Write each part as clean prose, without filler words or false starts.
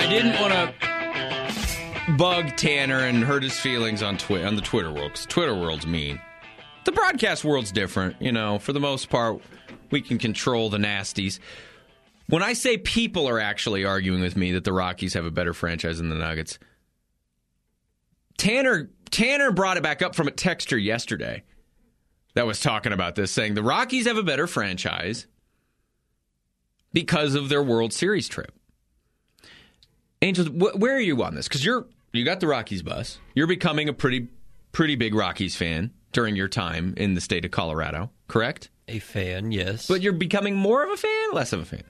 I didn't want to bug Tanner and hurt his feelings on the Twitter world, because Twitter world's mean. The broadcast world's different. For the most part, we can control the nasties. When I say people are actually arguing with me that the Rockies have a better franchise than the Nuggets, Tanner brought it back up from a texter yesterday that was talking about this, saying the Rockies have a better franchise because of their World Series trip. Angels, where are you on this? Because you got the Rockies bus. You're becoming a pretty big Rockies fan during your time in the state of Colorado, correct? A fan, yes. But you're becoming more of a fan, less of a fan?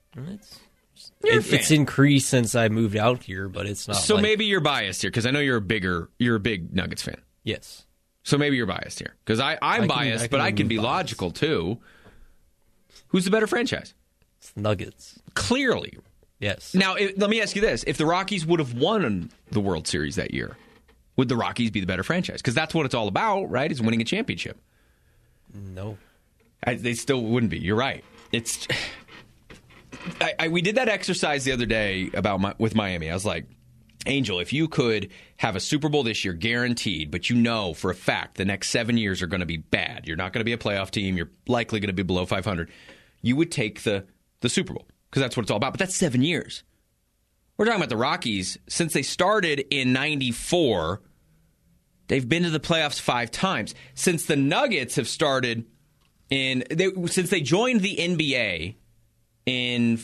It's increased since I moved out here, but it's not. So maybe you're biased here, because I know you're a big Nuggets fan. Yes. So maybe you're biased here, because I'm biased, but I can be logical too. Who's the better franchise? It's the Nuggets. Clearly. Yes. Now, let me ask you this. If the Rockies would have won the World Series that year, would the Rockies be the better franchise? Because that's what it's all about, right, is winning a championship. No. They still wouldn't be. You're right. We did that exercise the other day with Miami. I was like, Angel, if you could have a Super Bowl this year guaranteed, but for a fact the next 7 years are going to be bad. You're not going to be a playoff team. You're likely going to be below 500. You would take the Super Bowl, because that's what it's all about. But that's 7 years. We're talking about the Rockies. Since they started in 94, they've been to the playoffs 5 times. Since the Nuggets have started since they joined the NBA in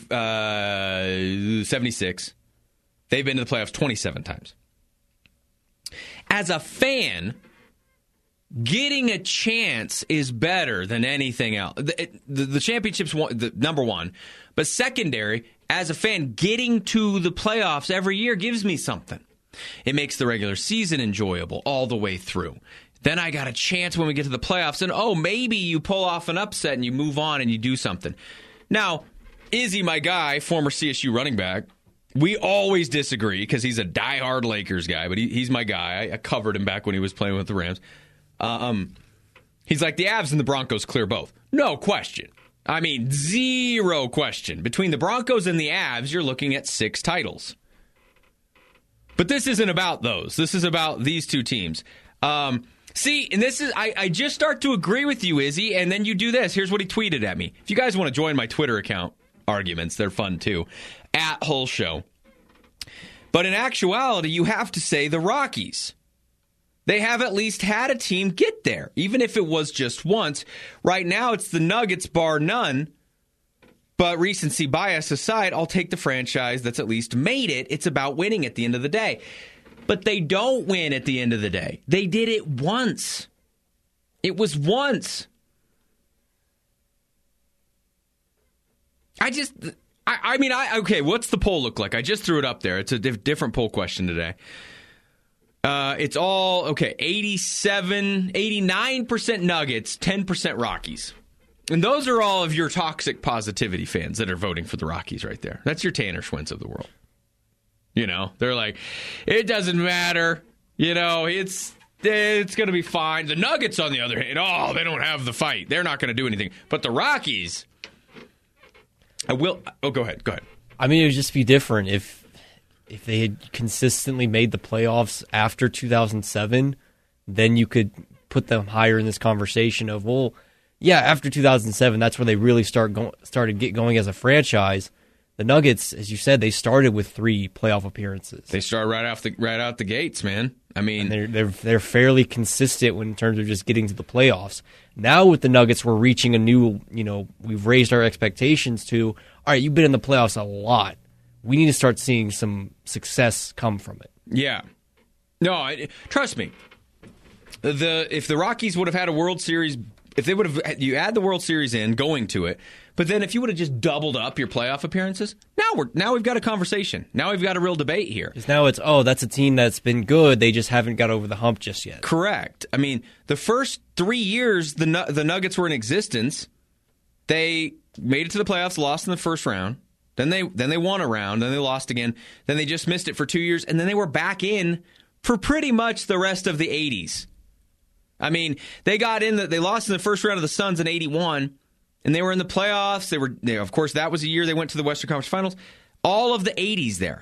76, they've been to the playoffs 27 times. As a fan, getting a chance is better than anything else. The championship's number one. But secondary, as a fan, getting to the playoffs every year gives me something. It makes the regular season enjoyable all the way through. Then I got a chance when we get to the playoffs, and maybe you pull off an upset and you move on and you do something. Now, Izzy, my guy, former CSU running back, we always disagree because he's a diehard Lakers guy, but he's my guy. I covered him back when he was playing with the Rams. He's like, the Avs and the Broncos clear both. No question. I mean, zero question. Between the Broncos and the Avs, you're looking at 6 titles. But this isn't about those. This is about these two teams. See, and this is, I just start to agree with you, Izzy, and then you do this. Here's what he tweeted at me. If you guys want to join my Twitter account arguments, they're fun too. @Hull Show. But in actuality, you have to say the Rockies. They have at least had a team get there, even if it was just once. Right now, it's the Nuggets, bar none. But recency bias aside, I'll take the franchise that's at least made it. It's about winning at the end of the day. But they don't win at the end of the day. They did it once. It was once. Okay, what's the poll look like? I just threw it up there. It's a different poll question today. It's all, 89% Nuggets, 10% Rockies. And those are all of your toxic positivity fans that are voting for the Rockies right there. That's your Tanner Schwentz of the world. They're like, it doesn't matter. It's going to be fine. The Nuggets, on the other hand, they don't have the fight. They're not going to do anything. But the Rockies, go ahead. I mean, it would just be different if they had consistently made the playoffs after 2007. Then you could put them higher in this conversation of, after 2007, that's when they really started get going as a franchise. The Nuggets, as you said, they started with 3 playoff appearances. They start right out the gates, man. I mean, and they're fairly consistent in terms of just getting to the playoffs. Now with the Nuggets, we're reaching a new, we've raised our expectations to, all right, you've been in the playoffs a lot. We need to start seeing some success come from it. Yeah. No, trust me. If the Rockies would have had a World Series, you add the World Series in, going to it, but then if you would have just doubled up your playoff appearances, now we've got a conversation. Now we've got a real debate here. Because now it's, that's a team that's been good. They just haven't got over the hump just yet. Correct. I mean, the first 3 years the Nuggets were in existence, they made it to the playoffs, lost in the first round. Then they won a round, then they lost again. Then they just missed it for 2 years, and then they were back in for pretty much the rest of the 80s. I mean, they lost in the first round of the Suns in 81. And they were in the playoffs. Of course, that was the year they went to the Western Conference Finals. All of the 80s there.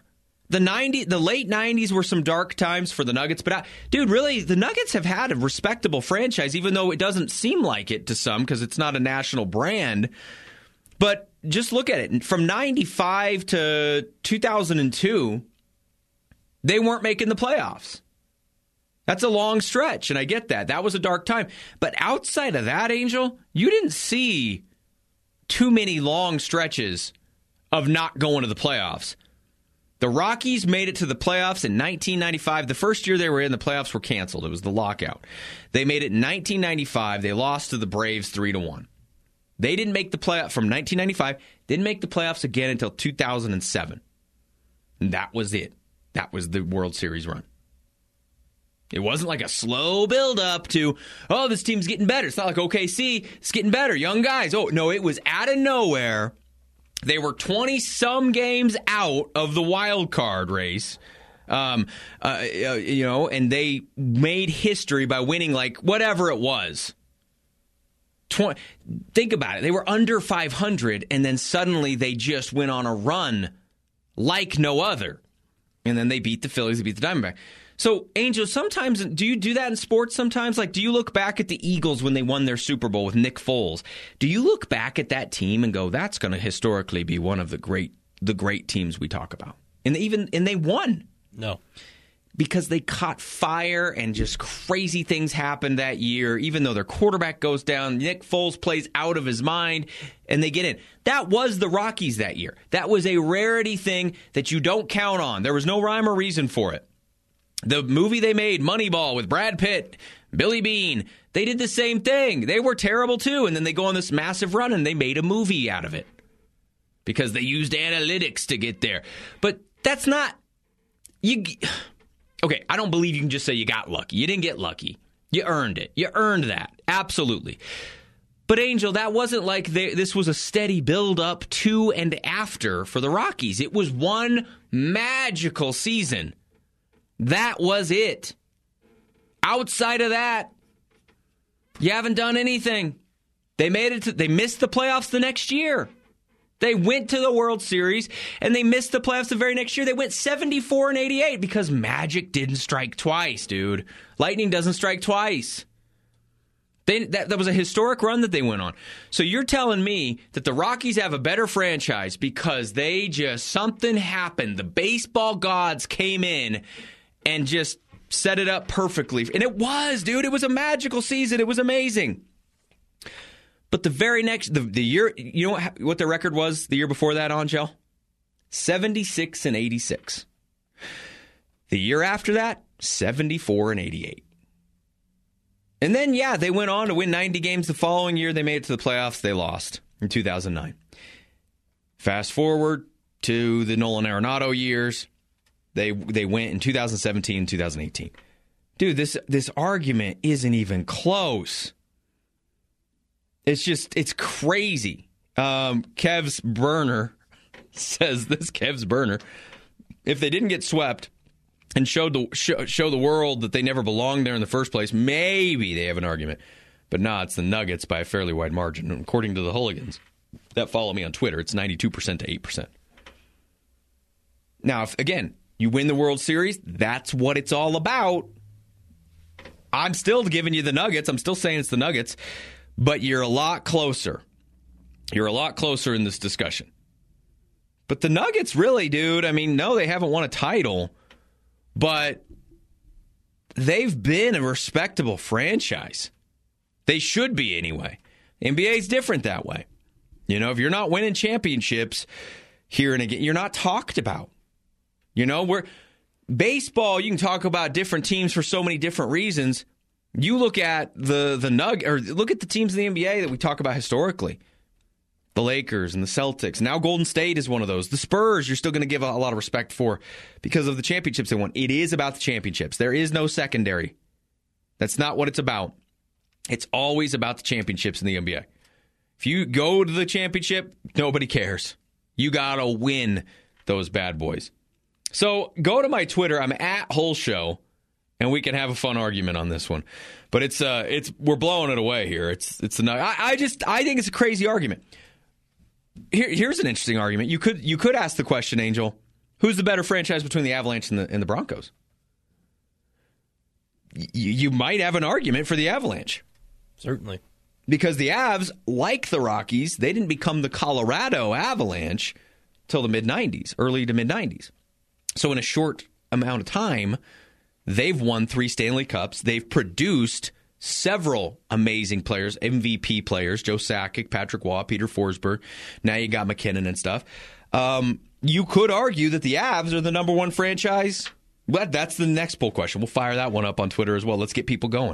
the late 90s were some dark times for the Nuggets, but dude, really, the Nuggets have had a respectable franchise, even though it doesn't seem like it to some because it's not a national brand. But just look at it. From 95 to 2002, they weren't making the playoffs. That's a long stretch, and I get that. That was a dark time. But outside of that, Angel, you didn't see too many long stretches of not going to the playoffs. The Rockies made it to the playoffs in 1995. The first year they were in, the playoffs were canceled. It was the lockout. They made it in 1995. They lost to the Braves 3-1. They didn't make the playoff from 1995. Didn't make the playoffs again until 2007. And that was it. That was the World Series run. It wasn't like a slow build-up to, oh, this team's getting better. It's not like OKC, it's getting better. Young guys. Oh, no, it was out of nowhere. They were 20-some games out of the wild card race, and they made history by winning like whatever it was. Think about it. They were under 500, and then suddenly they just went on a run like no other. And then they beat the Phillies, they beat the Diamondbacks. So, Angel, sometimes, do you do that in sports sometimes? Like, do you look back at the Eagles when they won their Super Bowl with Nick Foles? Do you look back at that team and go, that's going to historically be one of the great teams we talk about? And they won. No. Because they caught fire and just crazy things happened that year. Even though their quarterback goes down, Nick Foles plays out of his mind, and they get in. That was the Rockies that year. That was a rarity thing that you don't count on. There was no rhyme or reason for it. The movie they made, Moneyball, with Brad Pitt, Billy Beane, they did the same thing. They were terrible, too. And then they go on this massive run, and they made a movie out of it because they used analytics to get there. But that's not... Okay, I don't believe you can just say you got lucky. You didn't get lucky. You earned it. You earned that. Absolutely. But, Angel, that wasn't like this was a steady build-up to and after for the Rockies. It was one magical season. That was it. Outside of that, you haven't done anything. They missed the playoffs the next year. They went to the World Series, and they missed the playoffs the very next year. They went 74-88 because Magic didn't strike twice, dude. Lightning doesn't strike twice. That was a historic run that they went on. So you're telling me that the Rockies have a better franchise because something happened. The baseball gods came in and just set it up perfectly. And it was, dude. It was a magical season. It was amazing. But the very next, the year, you know what the record was the year before that, Angel? 76-86. The year after that, 74-88. And then, yeah, they went on to win 90 games the following year. They made it to the playoffs. They lost in 2009. Fast forward to the Nolan Arenado years. They went in 2017, 2018. Dude, this argument isn't even close. It's crazy. Kev's Burner says this. Kev's Burner, if they didn't get swept and show the world that they never belonged there in the first place, maybe they have an argument. But nah, it's the Nuggets by a fairly wide margin. And according to the hooligans that follow me on Twitter, it's 92% to 8%. Now, again, you win the World Series, that's what it's all about. I'm still giving you the Nuggets. I'm still saying it's the Nuggets. But you're a lot closer. You're a lot closer in this discussion. But the Nuggets really, dude, I mean, no, they haven't won a title. But they've been a respectable franchise. They should be anyway. NBA is different that way. You know, if you're not winning championships here and again, you're not talked about. You know, baseball, you can talk about different teams for so many different reasons. You look at the look at the teams in the NBA that we talk about historically. The Lakers and the Celtics. Now Golden State is one of those. The Spurs, you're still going to give a lot of respect for because of the championships they won. It is about the championships. There is no secondary. That's not what it's about. It's always about the championships in the NBA. If you go to the championship, nobody cares. You got to win those bad boys. So go to my Twitter. I'm at Hull Show, and we can have a fun argument on this one. But we're blowing it away here. I think it's a crazy argument. Here's an interesting argument. You could ask the question, Angel, Who's the better franchise between the Avalanche and the Broncos? You might have an argument for the Avalanche. Certainly. Because the Avs, like the Rockies, they didn't become the Colorado Avalanche till the mid-'90s, early to mid-'90s. So in a short amount of time, they've won 3 Stanley Cups. They've produced several amazing players, MVP players, Joe Sakic, Patrick Waugh, Peter Forsberg. Now you got McKinnon and stuff. You could argue that the Avs are the number one franchise. But that's the next poll question. We'll fire that one up on Twitter as well. Let's get people going.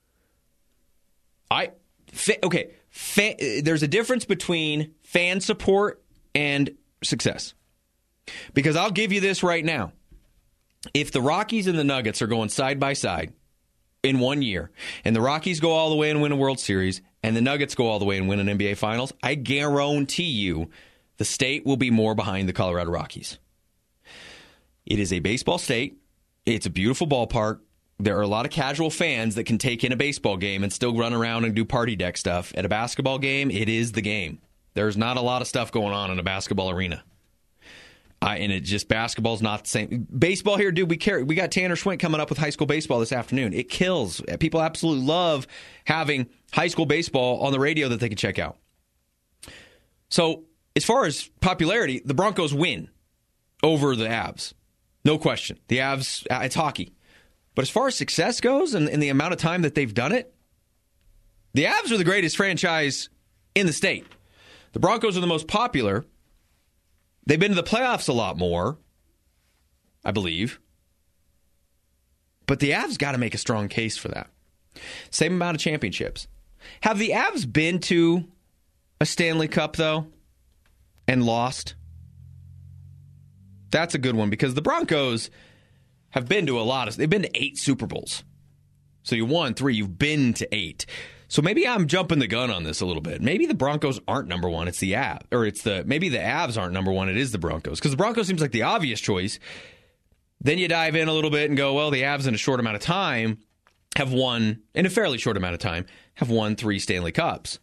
There's a difference between fan support and success. Because I'll give you this right now. If the Rockies and the Nuggets are going side by side in 1 year, and the Rockies go all the way and win a World Series, and the Nuggets go all the way and win an NBA Finals, I guarantee you the state will be more behind the Colorado Rockies. It is a baseball state. It's a beautiful ballpark. There are a lot of casual fans that can take in a baseball game and still run around and do party deck stuff. At a basketball game, it is the game. There's not a lot of stuff going on in a basketball arena. And it just, basketball's not the same. Baseball here, dude, we got Tanner Schwint coming up with high school baseball this afternoon. It kills. People absolutely love having high school baseball on the radio that they can check out. So, as far as popularity, the Broncos win over the Avs. No question. The Avs, it's hockey. But as far as success goes and the amount of time that they've done it, the Avs are the greatest franchise in the state. The Broncos are the most popular. They've been to the playoffs a lot more, I believe. But the Avs got to make a strong case for that. Same amount of championships. Have the Avs been to a Stanley Cup, though, and lost? That's a good one, because the Broncos have been to they've been to 8 Super Bowls. So you won 3, you've been to 8. So maybe I'm jumping the gun on this a little bit. Maybe the Broncos aren't number one, it's the Avs. Or maybe the Avs aren't number one, it is the Broncos. Because the Broncos seems like the obvious choice. Then you dive in a little bit and go, well, the Avs in a short amount of time have won 3 Stanley Cups.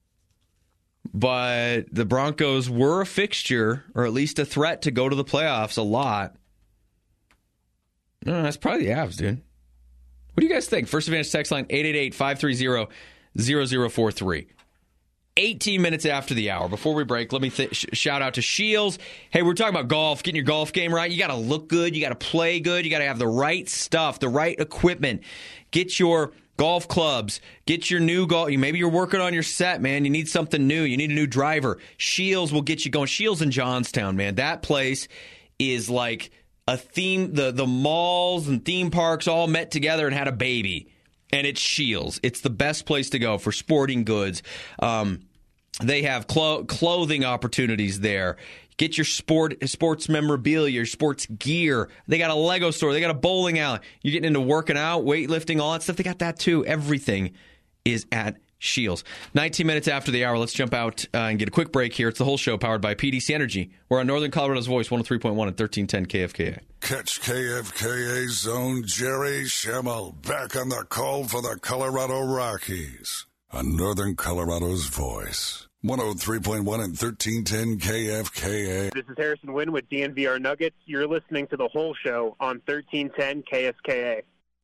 But the Broncos were a fixture, or at least a threat to go to the playoffs a lot. No, that's probably the Avs, dude. What do you guys think? First Advantage text line, 888-530-0043. 18 minutes after the hour. Before we break, let me shout out to Shields. Hey, we're talking about golf, getting your golf game right. You got to look good. You got to play good. You got to have the right stuff, the right equipment. Get your golf clubs. Get your new golf. Maybe you're working on your set, man. You need something new. You need a new driver. Shields will get you going. Shields in Johnstown, man. That place is like a theme. The malls and theme parks all met together and had a baby. And it's Shields. It's the best place to go for sporting goods. They have clothing opportunities there. Get your sports memorabilia, your sports gear. They got a Lego store. They got a bowling alley. You're getting into working out, weightlifting, all that stuff. They got that too. Everything is at Shields. 19 minutes after the hour, let's jump out and get a quick break here. It's the whole show powered by PDC Energy. We're on Northern Colorado's Voice, 103.1 and 1310 KFKA. Catch KFKA's own Jerry Schemmel back on the call for the Colorado Rockies on Northern Colorado's Voice. 103.1 and 1310 KFKA. This is Harrison Wynn with DNVR Nuggets. You're listening to the whole show on 1310 KFKA.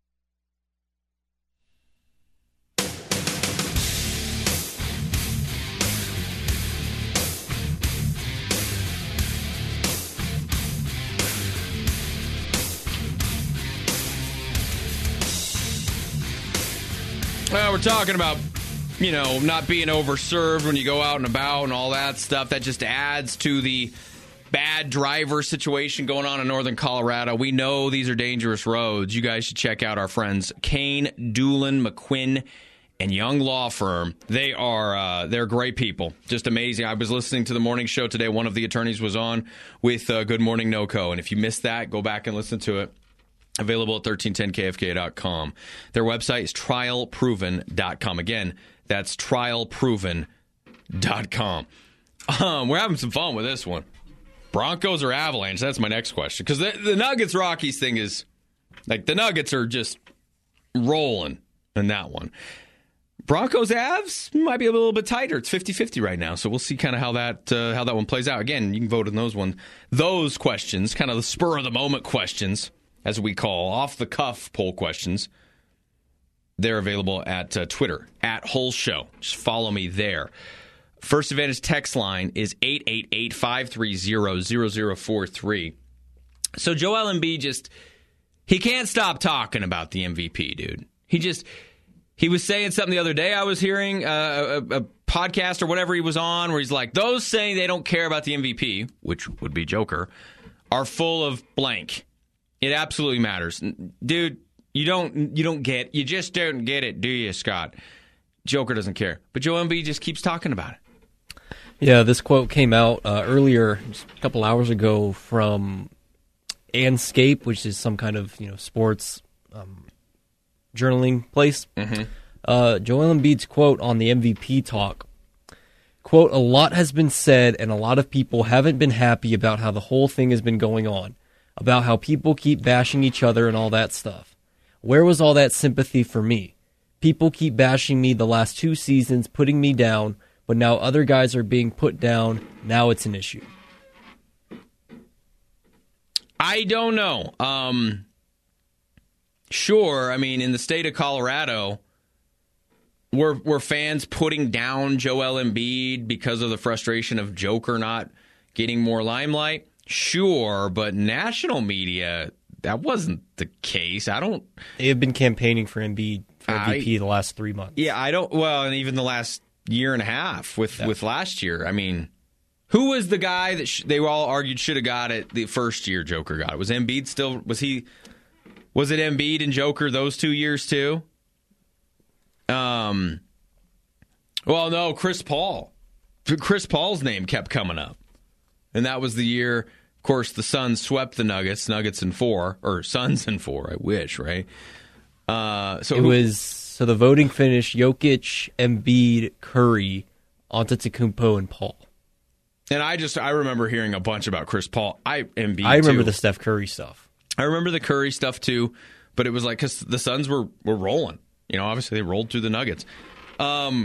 Well, we're talking about, not being overserved when you go out and about and all that stuff. That just adds to the bad driver situation going on in Northern Colorado. We know these are dangerous roads. You guys should check out our friends Kane, Doolin, McQuinn, and Young Law Firm. They're great people. Just amazing. I was listening to the morning show today. One of the attorneys was on with Good Morning NoCo. And if you missed that, go back and listen to it. Available at 1310kfka.com. Their website is trialproven.com. Again, that's trialproven.com. We're having some fun with this one. Broncos or Avalanche? That's my next question. Because the Nuggets-Rockies thing is, like, the Nuggets are just rolling in that one. Broncos Avs might be a little bit tighter. It's 50-50 right now, so we'll see kind of how that one plays out. Again, you can vote on those questions, kind of the spur of the moment questions, as we call off the cuff poll questions. They're available at Twitter at Hull Show. Just follow me there. First Advantage text line is 888-530-0043. So Joel Embiid he can't stop talking about the MVP, dude. He was saying something the other day. I was hearing a podcast or whatever he was on where he's like, those saying they don't care about the MVP, which would be Joker, are full of blank. It absolutely matters. Dude, you just don't get it, do you, Scott? Joker doesn't care. But Joel Embiid just keeps talking about it. Yeah, this quote came out earlier, just a couple hours ago, from Anscape, which is some kind of sports journaling place. Mm-hmm. Joel Embiid's quote on the MVP talk, quote, "A lot has been said and a lot of people haven't been happy about how the whole thing has been going on, about how people keep bashing each other and all that stuff. Where was all that sympathy for me? People keep bashing me the last 2 seasons, putting me down, but now other guys are being put down. Now it's an issue." I don't know. Sure, I mean, in the state of Colorado, were fans putting down Joel Embiid because of the frustration of Joker not getting more limelight? Sure, but national media, that wasn't the case. They have been campaigning for Embiid for MVP the last 3 months. Yeah, and even the last year and a half with last year. I mean, who was the guy that they all argued should have got it the first year Joker got it? Was Embiid still, was it Embiid and Joker those 2 years too? Well, no, Chris Paul. Chris Paul's name kept coming up. And that was the year, of course, the Suns swept the Nuggets in 4, or Suns in 4, I wish, right? So the voting finished Jokic, Embiid, Curry, Antetokounmpo, and Paul. And I remember hearing a bunch about Chris Paul. I remember the Steph Curry stuff. I remember the Curry stuff too, but it was like because the Suns were rolling. Obviously they rolled through the Nuggets. I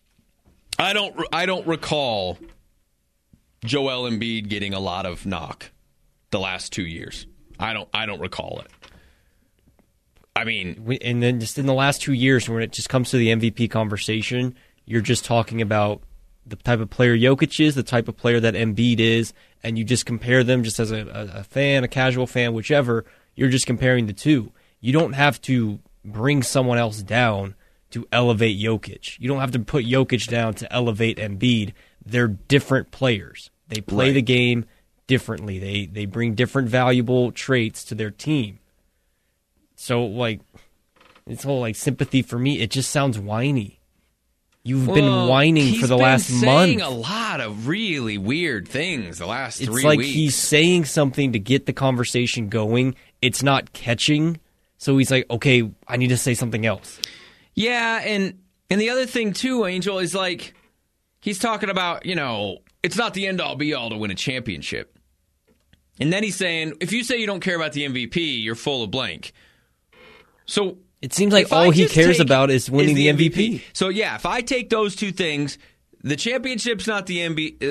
don't recall Joel Embiid getting a lot of knock the last 2 years. I don't recall it. I mean, and then just in the last 2 years, when it just comes to the MVP conversation, you're just talking about the type of player Jokic is, the type of player that Embiid is, and you just compare them just as a fan, a casual fan, whichever. You're just comparing the two. You don't have to bring someone else down to elevate Jokic. You don't have to put Jokic down to elevate Embiid. They're different players. They play the game differently. They bring different valuable traits to their team. So, this whole, sympathy for me, it just sounds whiny. You've been whining for the last month. He's been saying a lot of really weird things the last 3 weeks. It's like he's saying something to get the conversation going. It's not catching. So he's like, okay, I need to say something else. Yeah, and the other thing, too, Angel, is he's talking about, it's not the end-all, be-all to win a championship. And then he's saying, if you say you don't care about the MVP, you're full of blank. So it seems like all he cares about is winning the MVP. So yeah, if I take those two things, the championship's not the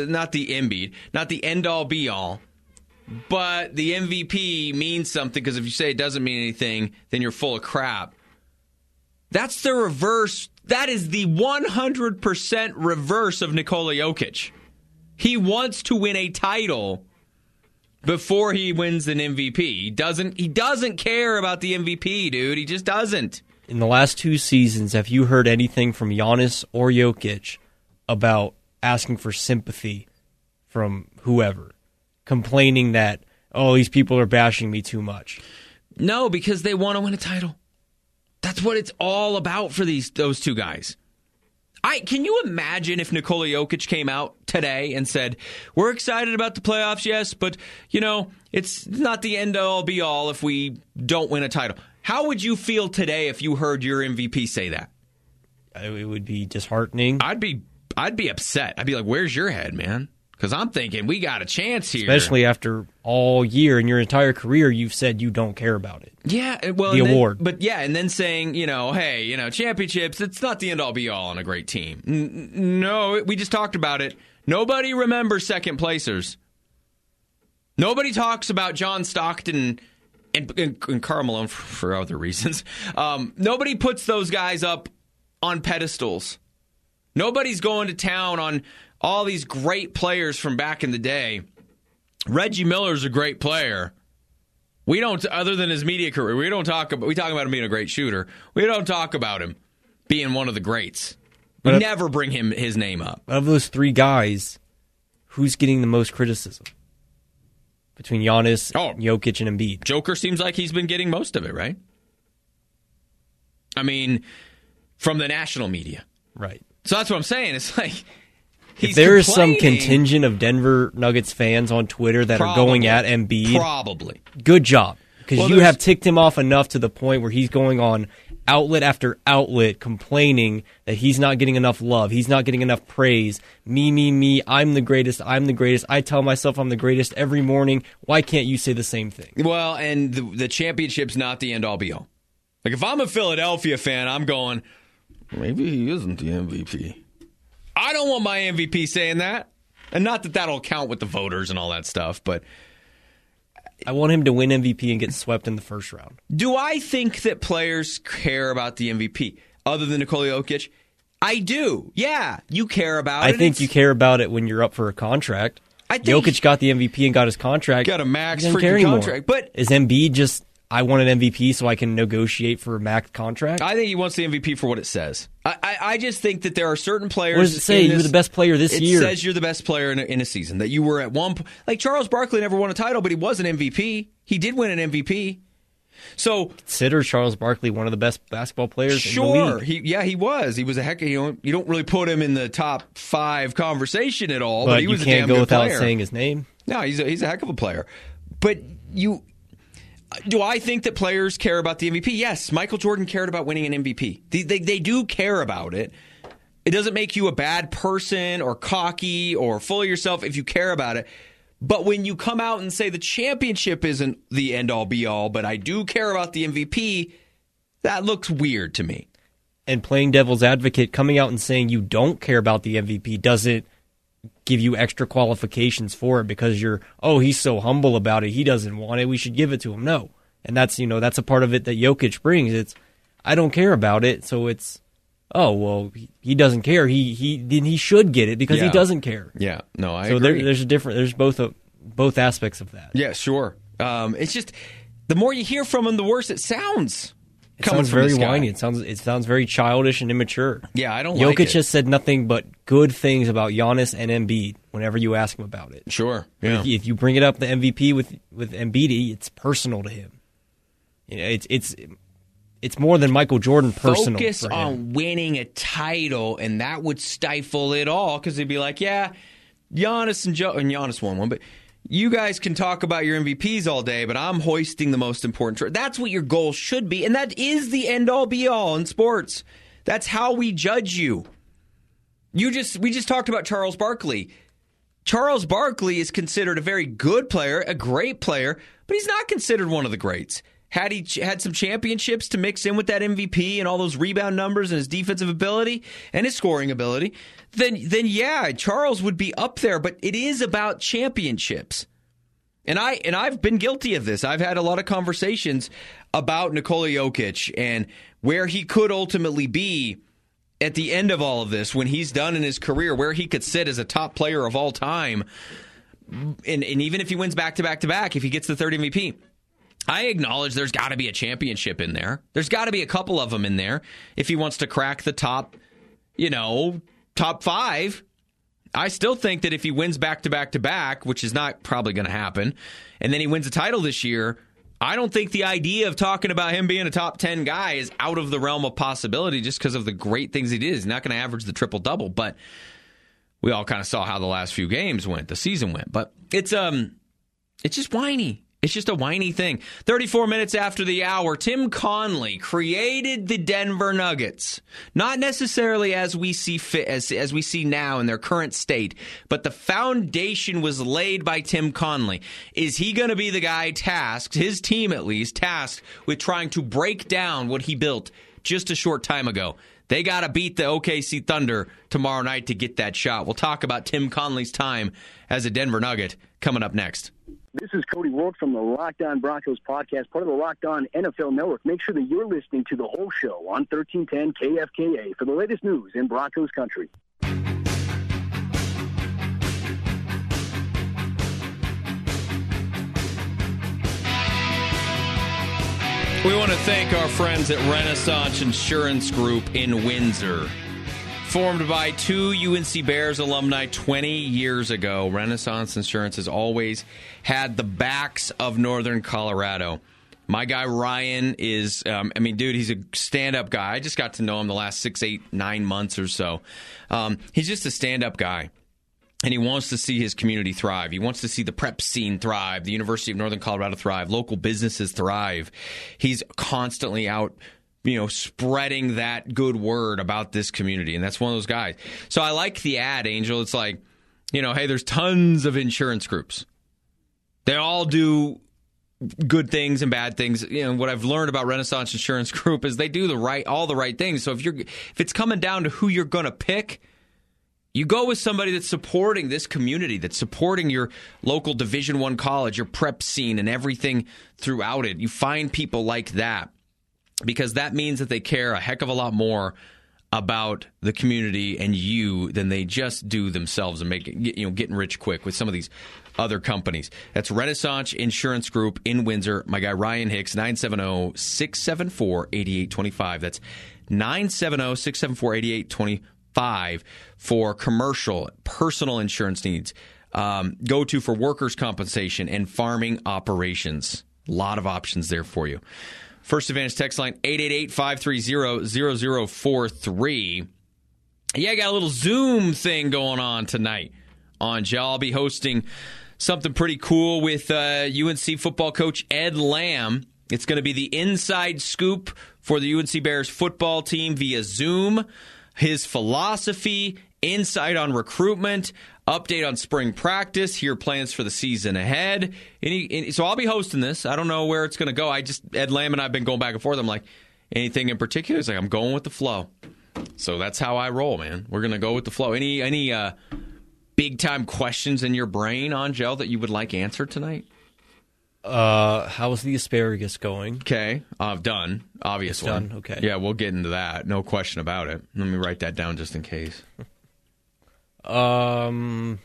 end all be all, but the MVP means something because if you say it doesn't mean anything, then you're full of crap. That's the reverse. That is the 100% reverse of Nikola Jokic. He wants to win a title before he wins an MVP. He doesn't care about the MVP, dude. He just doesn't. In the last 2 seasons, have you heard anything from Giannis or Jokic about asking for sympathy from whoever? Complaining that, these people are bashing me too much. No, because they want to win a title. That's what it's all about for those two guys. Can you imagine if Nikola Jokic came out today and said, we're excited about the playoffs, yes, but, it's not the end-all, be-all if we don't win a title. How would you feel today if you heard your MVP say that? It would be disheartening. I'd be upset. I'd be like, where's your head, man? Because I'm thinking we got a chance here. Especially after all year in your entire career, you've said you don't care about it. Yeah, well, the award. And then saying, hey, championships, it's not the end-all be-all on a great team. No, we just talked about it. Nobody remembers second placers. Nobody talks about John Stockton and Karl Malone for other reasons. Nobody puts those guys up on pedestals. Nobody's going to town on all these great players from back in the day. Reggie Miller's a great player. We don't, other than his media career, we talk about him being a great shooter. We don't talk about him being one of the greats. We never bring his name up. Of those three guys, who's getting the most criticism? Between Giannis, Jokic, and Embiid. Joker seems like he's been getting most of it, right? I mean, from the national media. Right. So that's what I'm saying. It's like, if there is some contingent of Denver Nuggets fans on Twitter that are going at Embiid, probably. Good job. Because you have ticked him off enough to the point where he's going on outlet after outlet complaining that he's not getting enough love. He's not getting enough praise. Me, I'm the greatest. I tell myself I'm the greatest every morning. Why can't you say the same thing? Well, and the championship's not the end-all be-all. Like, if I'm a Philadelphia fan, I'm going, maybe he isn't the MVP. I don't want my MVP saying that. And not that that'll count with the voters and all that stuff, but I want him to win MVP and get swept in the first round. Do I think that players care about the MVP other than Nikola Jokic? I do. Yeah, you care about it. I think you care about it when you're up for a contract. Jokic got the MVP and got his contract. Got a max freaking contract. But is Embiid just, I want an MVP so I can negotiate for a max contract? I think he wants the MVP for what it says. I just think that there are certain players. What does it say? You were the best player this year. It says you're the best player in a season. That you were at one point. Like Charles Barkley never won a title, but he was an MVP. He did win an MVP. So consider Charles Barkley one of the best basketball players in the league. He was. He was a heck of, you don't really put him in the top 5 conversation at all, but he was you can't a damn go good without player. saying his name. No, he's a heck of a player. But do I think that players care about the MVP? Yes, Michael Jordan cared about winning an MVP. They do care about it. It doesn't make you a bad person or cocky or full of yourself if you care about it. But when you come out and say the championship isn't the end-all be-all, but I do care about the MVP, that looks weird to me. And playing devil's advocate, coming out and saying you don't care about the MVP doesn't give you extra qualifications for it because he's so humble about it. He doesn't want it. We should give it to him. No. And that's a part of it that Jokic brings. It's, I don't care about it. So it's, he doesn't care. He should get it because he doesn't care. Yeah. No, I agree. So there's both aspects of that. Yeah, sure. It's just, the more you hear from him, the worse it sounds. It sounds very whiny. It sounds very childish and immature. Yeah, I don't like it. Jokic has said nothing but good things about Giannis and Embiid whenever you ask him about it. Sure. Yeah. If you bring it up the MVP with Embiid, it's personal to him. It's more than Michael Jordan personal. Focus on winning a title, and that would stifle it all because they'd be like, yeah, Giannis and Giannis won one, but you guys can talk about your MVPs all day, but I'm hoisting the most important trophy. That's what your goal should be, and that is the end-all, be-all in sports. That's how we judge you. We just talked about Charles Barkley. Charles Barkley is considered a very good player, a great player, but he's not considered one of the greats. Had he had some championships to mix in with that MVP and all those rebound numbers and his defensive ability and his scoring ability, then yeah, Charles would be up there. But it is about championships. And I've been guilty of this. I've had a lot of conversations about Nikola Jokic and where he could ultimately be at the end of all of this when he's done in his career, where he could sit as a top player of all time. And even if he wins back-to-back-to-back, if he gets the third MVP, I acknowledge there's got to be a championship in there. There's got to be a couple of them in there if he wants to crack the top 5. I still think that if he wins back-to-back-to-back, which is not probably going to happen, and then he wins a title this year, I don't think the idea of talking about him being a top 10 guy is out of the realm of possibility just because of the great things he did. He's not going to average the triple-double, but we all kind of saw how the last few games went, the season went. But it's just whiny. It's just a whiny thing. 34 minutes after the hour, Tim Connelly created the Denver Nuggets. Not necessarily as we see fit, as we see now in their current state, but the foundation was laid by Tim Connelly. Is he going to be the guy tasked, his team at least, tasked with trying to break down what he built just a short time ago? They got to beat the OKC Thunder tomorrow night to get that shot. We'll talk about Tim Connelly's time as a Denver Nugget coming up next. This is Cody Rourke from the Locked On Broncos podcast, part of the Locked On NFL Network. Make sure that you're listening to the whole show on 1310 KFKA for the latest news in Broncos country. We want to thank our friends at Renaissance Insurance Group in Windsor. Formed by two UNC Bears alumni 20 years ago, Renaissance Insurance has always had the backs of Northern Colorado. My guy Ryan is, dude, he's a stand-up guy. I just got to know him the last 6, 8, 9 months or so. He's just a stand-up guy. And he wants to see his community thrive. He wants to see the prep scene thrive, the University of Northern Colorado thrive, local businesses thrive. He's constantly out, spreading that good word about this community. And that's one of those guys. So I like the ad, Angel. It's like, hey, there's tons of insurance groups. They all do good things and bad things. What I've learned about Renaissance Insurance Group is they do all the right things. So if it's coming down to who you're going to pick, you go with somebody that's supporting this community, that's supporting your local Division I college, your prep scene, and everything throughout it. You find people like that because that means that they care a heck of a lot more about the community and you than they just do themselves and getting rich quick with some of these other companies. That's Renaissance Insurance Group in Windsor. My guy Ryan Hicks, 970-674-8825. That's 970-674-8825 for commercial, personal insurance needs. Go to for workers' compensation and farming operations. A lot of options there for you. First Advantage text line, 888-530-0043. Yeah, I got a little Zoom thing going on tonight on Joe. I'll be hosting something pretty cool with UNC football coach Ed Lamb. It's going to be the inside scoop for the UNC Bears football team via Zoom. His philosophy, insight on recruitment, update on spring practice, hear plans for the season ahead. So I'll be hosting this. I don't know where it's going to go. Ed Lamb and I have been going back and forth. I'm like, anything in particular? He's like, I'm going with the flow. So that's how I roll, man. We're going to go with the flow. Any big-time questions in your brain on Joe that you would like answered tonight? How's the asparagus going? Okay, done, obviously. It's done, okay. Yeah, we'll get into that. No question about it. Let me write that down just in case. How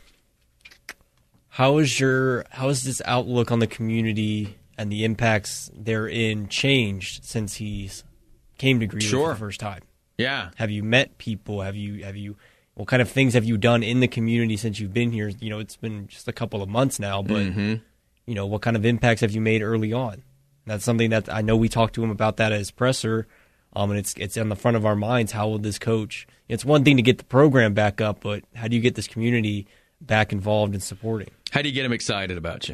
is this outlook on the community and the impacts therein changed since he's came to Greeley for the first time? Yeah. Have you met people? Have you what kind of things have you done in the community since you've been here? It's been just a couple of months now, but what kind of impacts have you made early on? That's something that I know we talked to him about that as presser, and it's on the front of our minds. How will this coach? It's one thing to get the program back up, but how do you get this community back involved and supporting? How do you get them excited about you?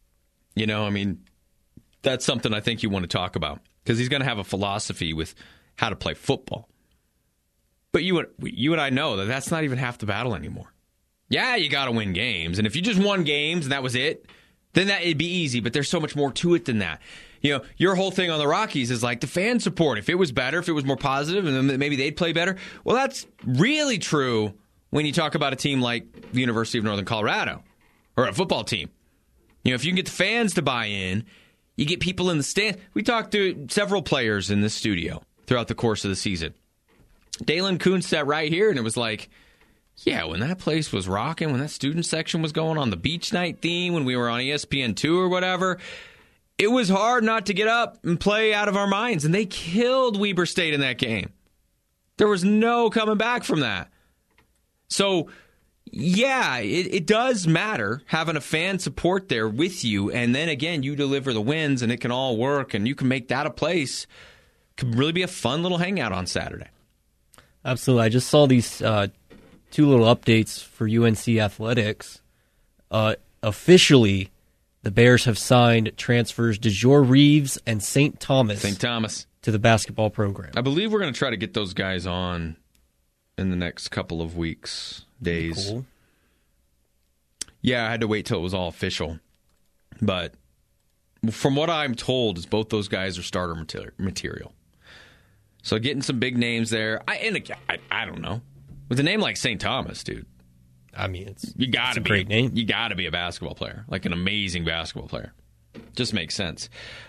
That's something I think you want to talk about because he's going to have a philosophy with how to play football. But you and I know that that's not even half the battle anymore. Yeah, you got to win games, and if you just won games and that was it, then it'd be easy. But there's so much more to it than that. Your whole thing on the Rockies is like the fan support. If it was better, if it was more positive, and then maybe they'd play better. Well, that's really true when you talk about a team like the University of Northern Colorado or a football team. If you can get the fans to buy in, you get people in the stand. We talked to several players in this studio throughout the course of the season. Dalen Kuhn sat right here, and it was like, yeah, when that place was rocking, when that student section was going on the beach night theme, when we were on ESPN2 or whatever, it was hard not to get up and play out of our minds. And they killed Weber State in that game. There was no coming back from that. So, yeah, it does matter having a fan support there with you. And then, again, you deliver the wins, and it can all work, and you can make that a place. It could really be a fun little hangout on Saturday. Absolutely. I just saw these two little updates for UNC Athletics. Officially, the Bears have signed transfers DeJour Reeves and St. Thomas to the basketball program. I believe we're going to try to get those guys on in the next couple of weeks, days. Cool. Yeah, I had to wait till it was all official. But from what I'm told, is both those guys are starter material. So getting some big names there. I don't know. With a name like St. Thomas, dude. I mean, it's a great name. You got to be a basketball player, like an amazing basketball player. Just makes sense.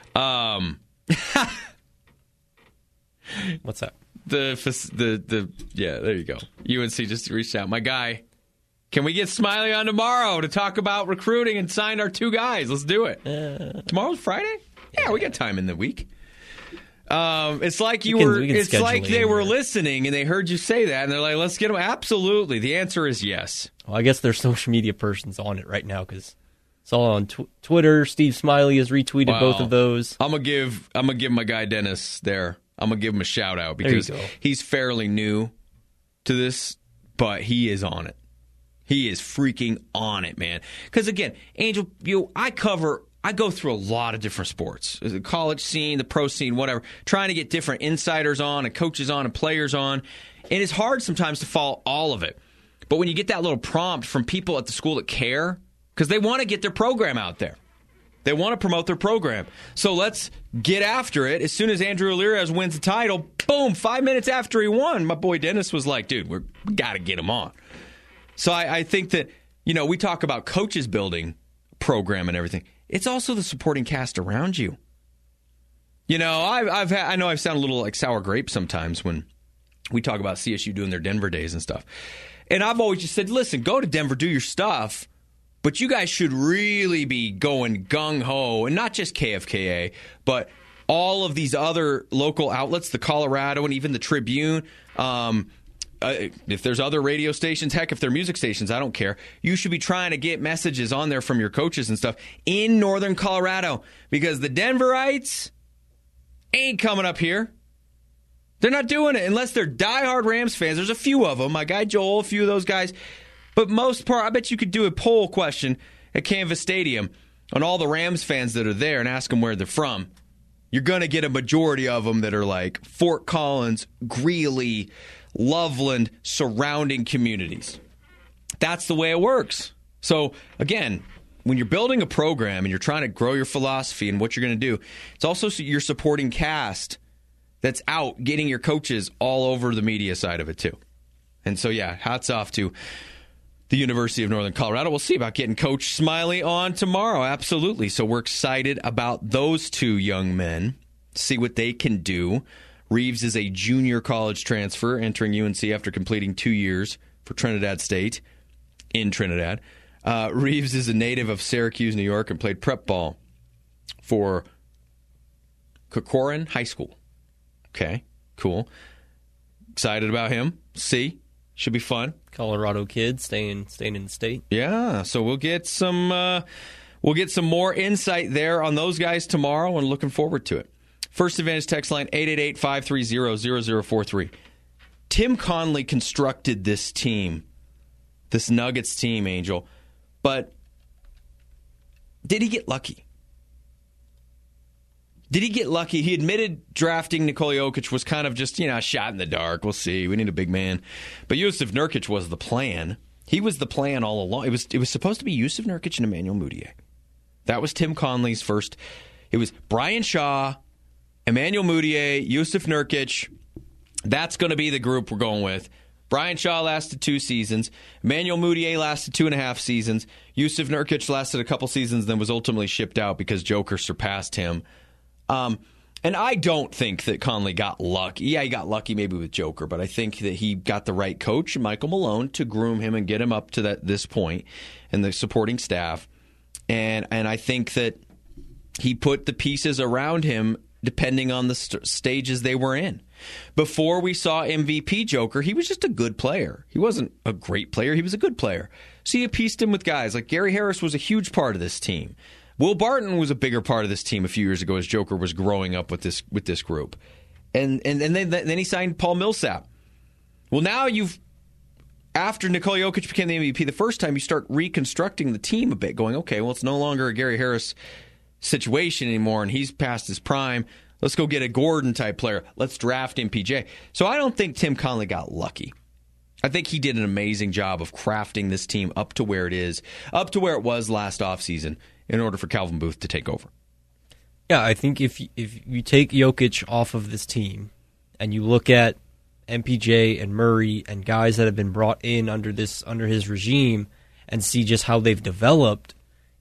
What's that? Yeah, there you go. UNC just reached out. My guy, can we get Smiley on tomorrow to talk about recruiting and sign our 2 guys? Let's do it. Tomorrow's Friday? Yeah, we got time in the week. It's like they were listening and they heard you say that and they're like, let's get them. Absolutely. The answer is yes. Well, I guess their social media person's on it right now because it's all on Twitter. Steve Smiley has retweeted both of those. I'm gonna give my guy Dennis there. I'm gonna give him a shout out because he's fairly new to this, but he is on it. He is freaking on it, man. Because again, Angel, I go through a lot of different sports, the college scene, the pro scene, whatever, trying to get different insiders on and coaches on and players on. And it's hard sometimes to follow all of it. But when you get that little prompt from people at the school that care, because they want to get their program out there. They want to promote their program. So let's get after it. As soon as Andrew Alirez wins the title, boom, 5 minutes after he won, my boy Dennis was like, dude, we got to get him on. So I think that, we talk about coaches building program and everything. It's also the supporting cast around you. I know I've sounded a little like sour grape sometimes when we talk about CSU doing their Denver days and stuff. And I've always just said, listen, go to Denver, do your stuff, but you guys should really be going gung-ho, and not just KFKA, but all of these other local outlets, the Colorado and even the Tribune, if there's other radio stations, heck, if they're music stations, I don't care. You should be trying to get messages on there from your coaches and stuff in northern Colorado because the Denverites ain't coming up here. They're not doing it unless they're diehard Rams fans. There's a few of them. My guy Joel, a few of those guys. But most part, I bet you could do a poll question at Canvas Stadium on all the Rams fans that are there and ask them where they're from. You're going to get a majority of them that are like Fort Collins, Greeley, Loveland, surrounding communities. That's the way it works. So, again, when you're building a program and you're trying to grow your philosophy and what you're going to do, it's also your supporting cast that's out getting your coaches all over the media side of it, too. And so, yeah, hats off to the University of Northern Colorado. We'll see about getting Coach Smiley on tomorrow. Absolutely. So we're excited about those 2 young men, see what they can do. Reeves is a junior college transfer entering UNC after completing 2 years for Trinidad State in Trinidad. Reeves is a native of Syracuse, New York, and played prep ball for Corcoran High School. Okay, cool. Excited about him. See, should be fun. Colorado kid staying in the state. Yeah, so we'll get some more insight there on those guys tomorrow, and looking forward to it. First Advantage text line 888-530-0043. Tim Conley constructed this team, this Nuggets team, Angel, but did he get lucky? Did he get lucky? He admitted drafting Nikola Jokic was kind of just, a shot in the dark. We'll see. We need a big man. But Jusuf Nurkic was the plan. He was the plan all along. It was supposed to be Jusuf Nurkic and Emmanuel Mudiay. That was Tim Conley's first. It was Brian Shaw, Emmanuel Mudiay, Jusuf Nurkic. That's going to be the group we're going with. Brian Shaw lasted 2 seasons. Emmanuel Mudiay lasted 2.5 seasons. Jusuf Nurkic lasted a couple seasons, then was ultimately shipped out because Joker surpassed him. And I don't think that Conley got lucky. Yeah, he got lucky maybe with Joker, but I think that he got the right coach, Michael Malone, to groom him and get him up to this point and the supporting staff. And I think that he put the pieces around him depending on the stages they were in. Before we saw MVP Joker, he was just a good player. He wasn't a great player. He was a good player. So you pieced him with guys like Gary Harris was a huge part of this team. Will Barton was a bigger part of this team a few years ago as Joker was growing up with this group. And then he signed Paul Millsap. Well, now you've after Nikola Jokic became the MVP the first time, you start reconstructing the team a bit, going, okay, well, it's no longer a Gary Harris situation anymore, and he's past his prime. Let's go get a Gordon-type player. Let's draft MPJ. So I don't think Tim Connelly got lucky. I think he did an amazing job of crafting this team up to where it is, up to where it was last offseason in order for Calvin Booth to take over. Yeah, I think if you take Jokic off of this team and you look at MPJ and Murray and guys that have been brought in under his regime and see just how they've developed,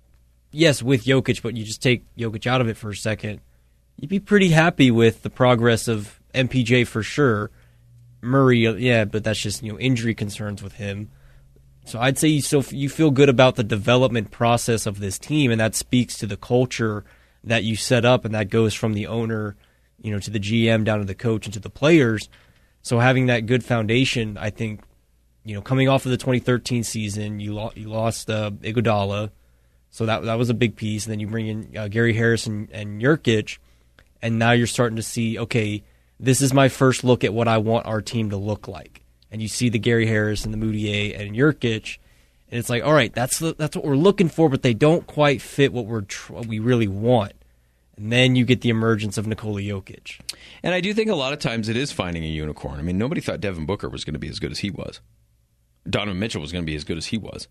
yes, with Jokic, but you just take Jokic out of it for a second, you'd be pretty happy with the progress of MPJ for sure. Murray, yeah, but that's just injury concerns with him. So I'd say you feel good about the development process of this team, and that speaks to the culture that you set up, and that goes from the owner, to the GM, down to the coach, and to the players. So having that good foundation, I think, coming off of the 2013 season, you lost Iguodala, so that was a big piece. And then you bring in Gary Harris and Nurkic, and now you're starting to see, okay, this is my first look at what I want our team to look like. And you see the Gary Harris and the Moutier and Nurkic, and it's like, all right, that's what we're looking for, but they don't quite fit what we really want. And then you get the emergence of Nikola Jokic. And I do think a lot of times it is finding a unicorn. I mean, nobody thought Devin Booker was going to be as good as he was. Donovan Mitchell was going to be as good as he was.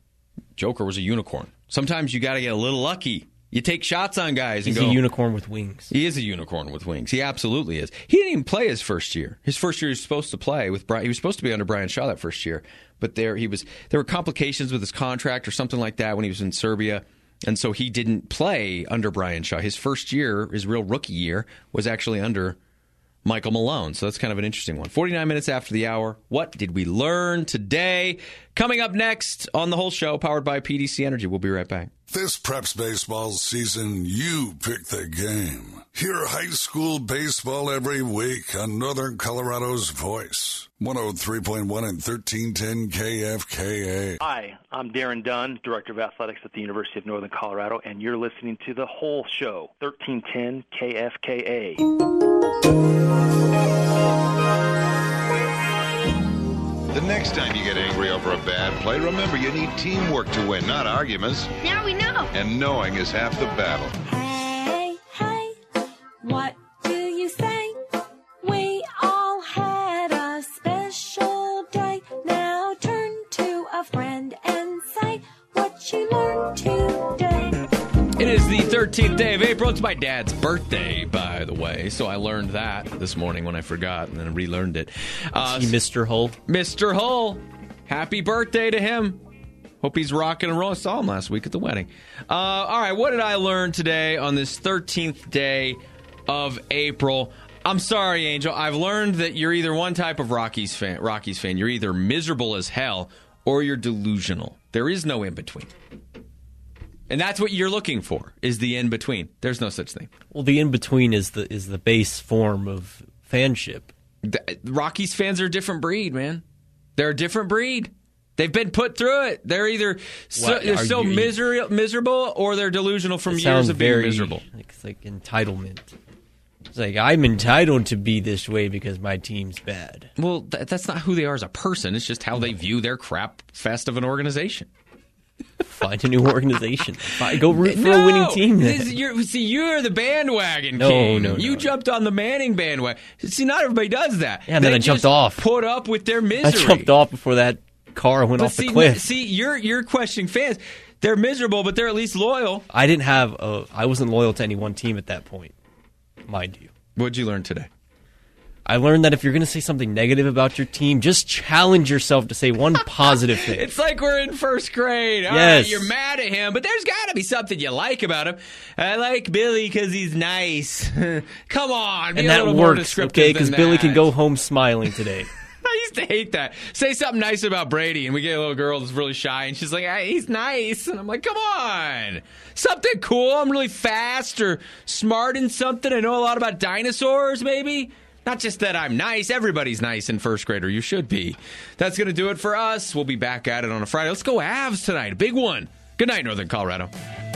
Joker was a unicorn. Sometimes you got to get a little lucky. You take shots on guys and He's a unicorn with wings. He is a unicorn with wings. He absolutely is. He didn't even play his first year. His first year he was supposed to play with Brian. He was supposed to be under Brian Shaw that first year, but there were complications with his contract or something like that when he was in Serbia, and so he didn't play under Brian Shaw. His first year, his real rookie year, was actually under Michael Malone. So that's kind of an interesting one. 49 minutes after the hour. What did we learn today? Coming up next on the whole show, powered by PDC Energy. We'll be right back. This Preps baseball season, you pick the game. Hear high school baseball every week on Northern Colorado's voice. 103.1 and 1310 KFKA. Hi, I'm Darren Dunn, Director of Athletics at the University of Northern Colorado, and you're listening to The Whole Show, 1310 KFKA. The next time you get angry over a bad play, remember you need teamwork to win, not arguments. Now we know. And knowing is half the battle. Hey, hey, what do you say? We all had a special day. Now turn to a friend and say what you learned today. It is the 13th day of April. It's my dad's birthday, by the way. So I learned that this morning when I forgot, and then I relearned it. Mr. Hull? Mr. Hull. Happy birthday to him. Hope he's rocking and rolling. I saw him last week at the wedding. All right, what did I learn today on this 13th day of April? I'm sorry, Angel. I've learned that you're either one type of Rockies fan. You're either miserable as hell or you're delusional. There is no in-between. And that's what you're looking for, is the in-between. There's no such thing. Well, the in-between is the base form of fanship. Rockies fans are a different breed, man. They're a different breed. They've been put through it. They're either miserable or they're delusional from years of being miserable. It's like entitlement. It's like, I'm entitled to be this way because my team's bad. Well, that's not who they are as a person. It's just how they view their crap fest of an organization. Find a new organization. Go root for a winning team. You're the bandwagon king. No. You jumped on the Manning bandwagon. See, not everybody does that. Yeah, and then I jumped off. Put up with their misery. I jumped off before that car went off the cliff. See, you're questioning fans. They're miserable, but they're at least loyal. I wasn't loyal to any one team at that point, mind you. What'd you learn today? I learned that if you're going to say something negative about your team, just challenge yourself to say one positive thing. It's like we're in first grade. All right, you're mad at him, but there's got to be something you like about him. I like Billy because he's nice. Come on, be and a that little works, more descriptive okay? Because Billy can go home smiling today. I used to hate that. Say something nice about Brady, and we get a little girl that's really shy, and she's like, hey, he's nice. And I'm like, come on. Something cool. I'm really fast or smart in something. I know a lot about dinosaurs, maybe. Not just that I'm nice. Everybody's nice in first grade, or you should be. That's going to do it for us. We'll be back at it on a Friday. Let's go Avs tonight. A big one. Good night, Northern Colorado.